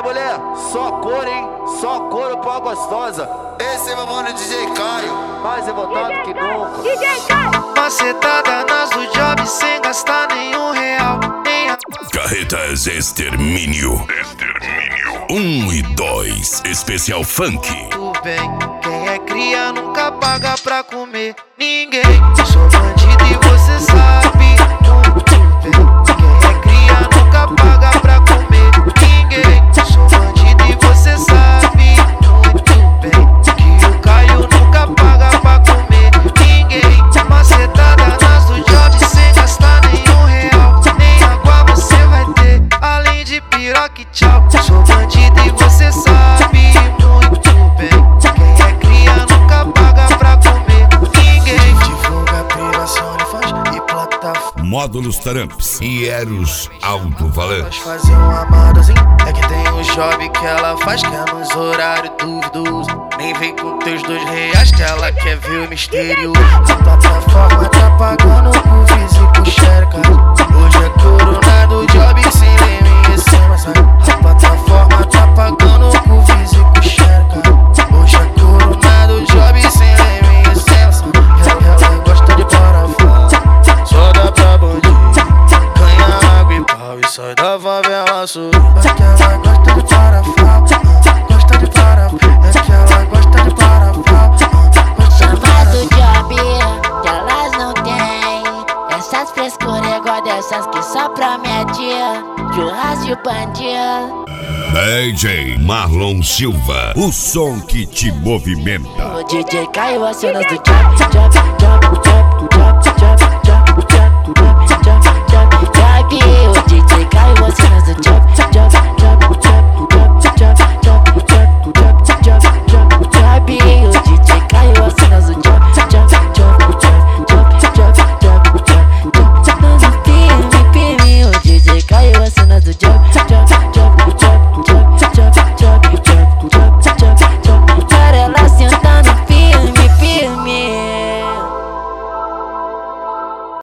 mulher, só cor, hein? Só couro pra gostosa. Esse é meu mano DJ Caio, Mais revoltado que nunca. DJ Caio. Macetada nas do job sem gastar nenhum real, nem a... Carretas Extermínio. 1 e 2, especial funk. Tudo bem, quem é cria nunca paga pra comer ninguém. Sou bandido e você sabe muito bem. Quem é cria nunca paga pra comer ninguém. Sou bandido e você sabe muito bem que o Caio nunca paga pra comer ninguém. Macetada nas do job sem gastar nenhum real, nem água você vai ter, além de piroca e tchau. Sou bandido e você sabe muito bem. Quem é cria nunca paga pra comer ninguém. Divulga privação de fãs e plataforma. Módulos Tramps e Eros Alto-Falante. Fazer um amadozinho, é que tem um job que ela faz, que é nos horários duvidosos. Nem vem com teus R$2 que ela quer ver o misterioso. A plataforma tá pagando pro físico xereca. Hoje é coronado job sem leme e sem massagem. A plataforma tá pagando pro físico xereca. Hoje é coronado job sem leme e sem massagem. Ela gosta de parafuso, só dá pra bandido. Ganha água e pau e sai da favela sul. É que ela gosta de parafal, gosta de parafal. É que ela gosta de parafal, gosta de Chamado parafal. job que elas não têm. Essas frescuras igual dessas que só promete churrasco e bandido. DJ Marlon Silva, o som que te movimenta. O DJ Caio, as cenas do job.